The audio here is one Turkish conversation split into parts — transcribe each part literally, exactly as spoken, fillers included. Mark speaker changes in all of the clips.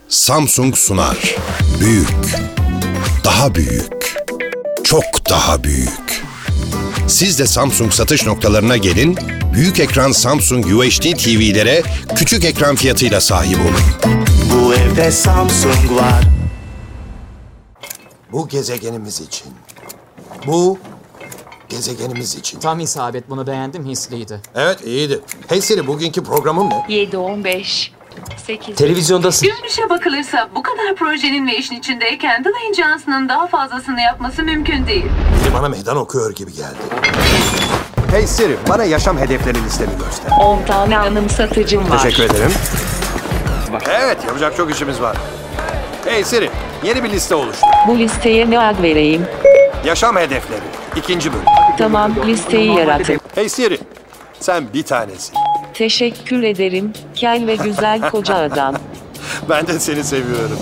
Speaker 1: Samsung sunar. Büyük, daha büyük, çok daha büyük. Siz de Samsung satış noktalarına gelin, büyük ekran Samsung U H D T V'lere küçük ekran fiyatıyla sahip olun.
Speaker 2: Bu evde Samsung var.
Speaker 1: Bu gezegenimiz için. Bu gezegenimiz için.
Speaker 3: Tam isabet, bunu beğendim, hisliydi.
Speaker 1: Evet, iyiydi. Hey Siri, bugünkü programım ne?
Speaker 4: yedi on beş sekiz
Speaker 3: Televizyondasın.
Speaker 5: Görünüşe bakılırsa bu kadar projenin ve işin içindeyken Dwayne Johnson'ın daha fazlasını yapması mümkün değil.
Speaker 1: Biri bana meydan okuyor gibi geldi. Hey Siri, bana yaşam hedefleri listemi göster.
Speaker 4: on tane anımsatıcım var.
Speaker 1: Teşekkür ederim. Evet, yapacak çok işimiz var. Hey Siri, yeni bir liste oluştu.
Speaker 4: Bu listeye ne ad vereyim?
Speaker 1: Yaşam hedefleri. İkinci bölüm.
Speaker 4: Tamam, listeyi yaratın.
Speaker 1: Hey Siri, sen bir tanesin.
Speaker 4: Teşekkür ederim, kel ve güzel koca adam.
Speaker 1: Ben de seni seviyorum.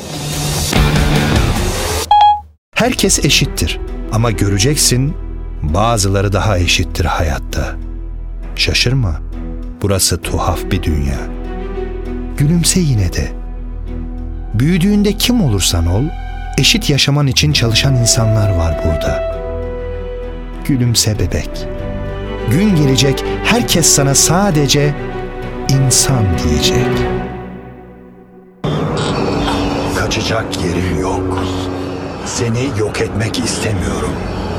Speaker 6: Herkes eşittir ama göreceksin bazıları daha eşittir hayatta. Şaşırma, burası tuhaf bir dünya. Gülümse yine de. Büyüdüğünde kim olursan ol, eşit yaşaman için çalışan insanlar var burada. Gülümse bebek. Gün gelecek, herkes sana sadece insan diyecek.
Speaker 7: Kaçacak yerim yok. Seni yok etmek istemiyorum.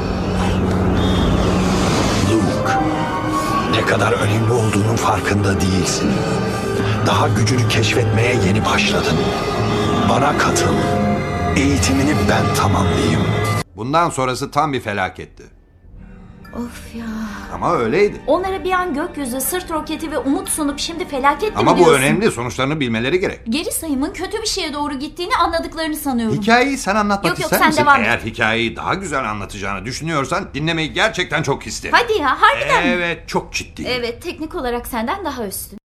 Speaker 7: Luke, ne kadar önemli olduğunun farkında değilsin. Daha gücünü keşfetmeye yeni başladın. Bana katıl. Eğitimini ben tamamlayayım.
Speaker 8: Bundan sonrası tam bir felaketti.
Speaker 9: Of ya.
Speaker 8: Ama öyleydi.
Speaker 9: Onlara bir an gökyüzü, sırt roketi ve umut sunup şimdi felaket mi
Speaker 8: Ama bu
Speaker 9: diyorsun?
Speaker 8: önemli. Sonuçlarını bilmeleri gerek.
Speaker 9: Geri sayımın kötü bir şeye doğru gittiğini anladıklarını sanıyorum.
Speaker 8: Hikayeyi sen anlatmak
Speaker 9: Yok, yok,
Speaker 8: ister
Speaker 9: sen
Speaker 8: misin?
Speaker 9: devam et.
Speaker 8: Eğer hikayeyi daha güzel anlatacağını düşünüyorsan dinlemeyi gerçekten çok isterim.
Speaker 9: Hadi ya, harbiden mi?
Speaker 8: Evet, çok ciddi.
Speaker 9: Evet, teknik olarak senden daha üstün.